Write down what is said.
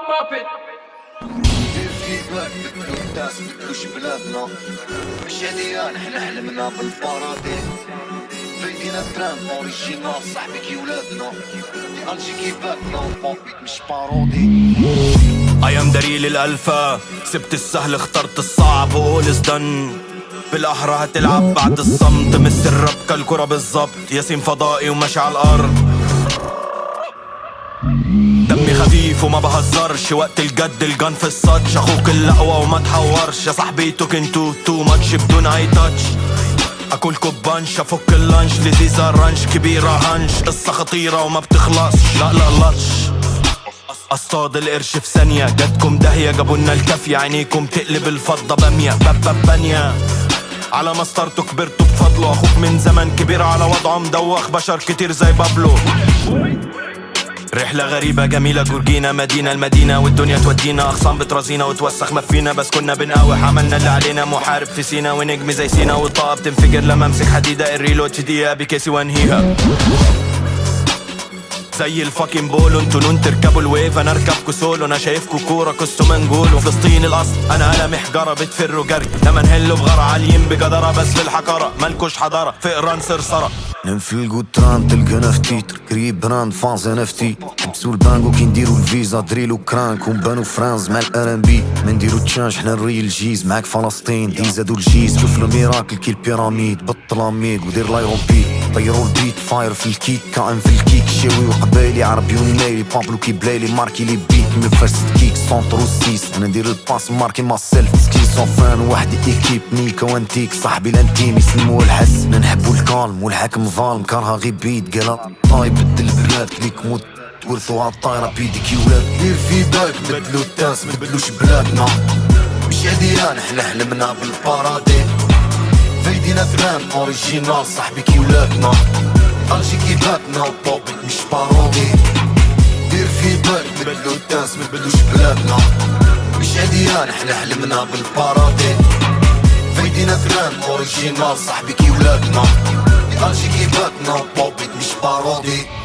دير في بالك بدلو الناس بدلوش بلادنا مش هادية نحنا حلمنا بالبارادي فايدينا الترام اوريجينال صاحبي كي ولادنا الجي كيفاتنا وبوبيك مش بارودي. ايام دليل الالفة سبت السهل اخترت الصعب وقول ازدن بالاحرى هتلعب بعد الصمت مس الراب كالكرة بالظبط ياسين فضائي وماشي على الارض دمي خفيف وما بهزرش وقت الجد الجان في السطش اخوك الاقوى وما تحورش يا صاحبي توكن تو ماتش بدون اي تاتش اكل كوبانش افك اللانش لذيذة رانش كبيرة هانش قصة خطيرة وما بتخلصش لا لطش اصطاد القرش في ثانية جاتكم داهية جابولنا الكافية عينيكم تقلب الفضة بامية بانية على مسطرته كبرتوا بفضله اخوك من زمن كبير على وضعه مدوخ بشر كتير زي بابلو رحلة غريبة جميلة جورجينا مدينة المدينة والدنيا تودينا أخصام بترازينا وتوسخ ما فينا بس كنا بنقاوح عملنا اللي علينا محارب في سينا ونجم زي سينا والطاقة بتنفجر لما امسك حديدة الريلود تديها بكيسي وانهيها زي الفاكين بولو انتو نون تركبوا الويف انا اركبكوا سولو انا شايفكوا كورة كستو منجول وفلسطين الاصل انا قلم حجارة بتفروا جري لما نهلوا بغرة عاليين بجدارة بس في الحقارة مالكوش حضارة فقران سرسرة ننفلقو الترام تلقانا في تيتر كريب براند فانز ان اف تي حبسو البانكو كي نديرو الفيزا دريلو كرانك ونبانو فرانز مع الار ام بي ما نديرو تشانج حنا نري الجيز معاك فلسطين دي زادو الجيز شوف الميراكل كي البيراميد بطلاميد ودير لايروبي طيرو البيت فاير في الكيك كائن في الكيك شاوي وقبايلي عربي ونيلي بابلو كي بلايلي ماركي لي بيك من فاست كيك سونترو سيس انا ندير الباس ماركي ما سيلف سكيزوفرين واحد ايكيب نيكا وانتيك صاحبي الانتيم يسموه الحس نحبو الكالم والحاكم ظالم كارها غي بيد قلا طاي بدل البلاد كليك موت ورثو عالطايرة بيدي كي ولاد دير في بالك بدلو التاس مبدلوش بلادنا مش هادية نحنا حلمنا بالبارادي فايدينا ترام اوريجينال صاحبي كي ولادنا الجي كيفاتنا وبوبيك مش بارودي دير في بالك بدلو التاس مبدلوش بلادنا مش هادية نحنا حلمنا بالبارادي فايدينا ترام اوريجينال صاحبي كي ولادنا الجي كيفاتنا وبوبيك مش بارودي.